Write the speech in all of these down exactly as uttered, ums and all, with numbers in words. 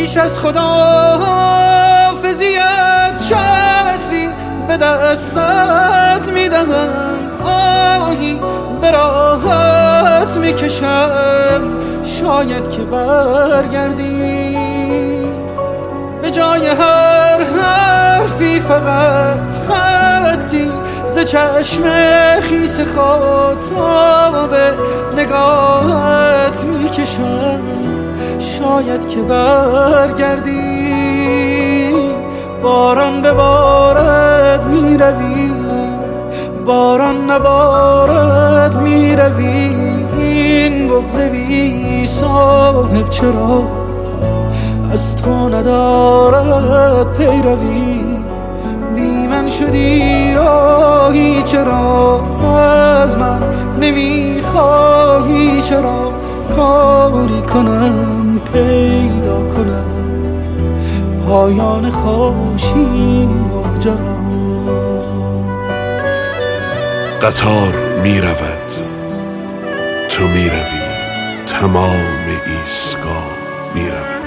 پیش از خداحافظیت چتری به دستت میدهم، آهی به راحت میکشم، شاید که برگردی. به جای هر حرفی فقط خطی ز چشم خیس خاطاب نگاهت میکشم، شاید که برگردی. باران ببارد میروی، باران نبارد میروی، این بغض بی صاحب چرا از تو ندارد پیروی. بی من شدی آهی چرا از من نمیخواهی، چرا کاری کنم پیدا کند پایان خوشین ماجرا. قطار می رود، تو می روی، تمام ایستگاه می رود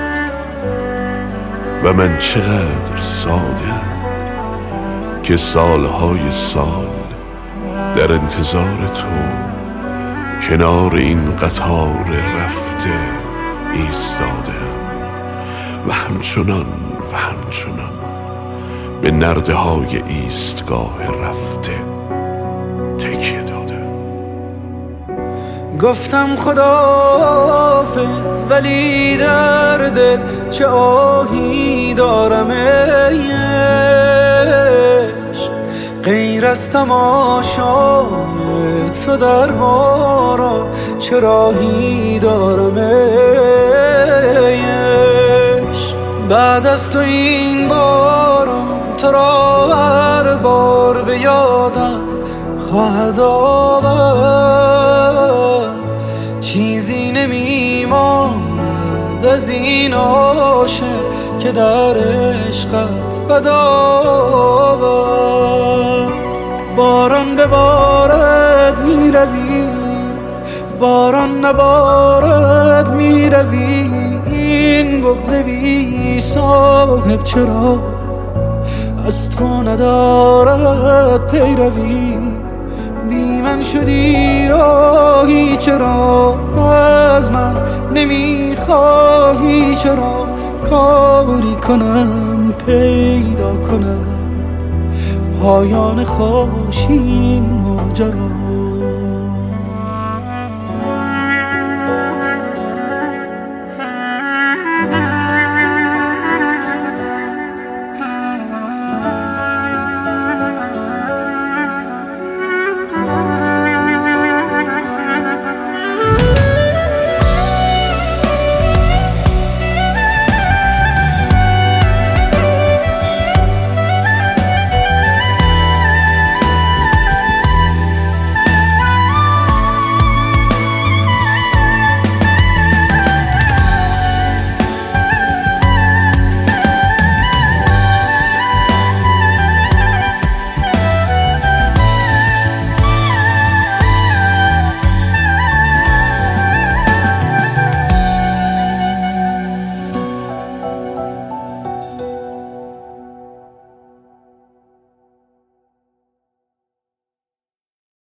و من چقدر سادم که سالهای سال در انتظار تو کنار این قطار رفته ایستادم و همچنان و همچنان به نرده های ایستگاه رفته تکیه دادم. گفتم خداحافظ ولی در دل چه آهی دارم ای عشق، غیر از تماشای تو در باران چه راهی دارم ای عشق. بعد از تو این باران تو را هر بار به یادم خواهد آورد، چیزی نمیماند از این عاشق که در عشقت بد آورد. باران ببارد میروی، باران نبارد میروی، این بغض بی صاحب چرا از تو ندارد پیروی. بی من شدی راهی چرا از من نمیخواهی، چرا کاری کنم پیدا کند پایان خوشین ماجرا.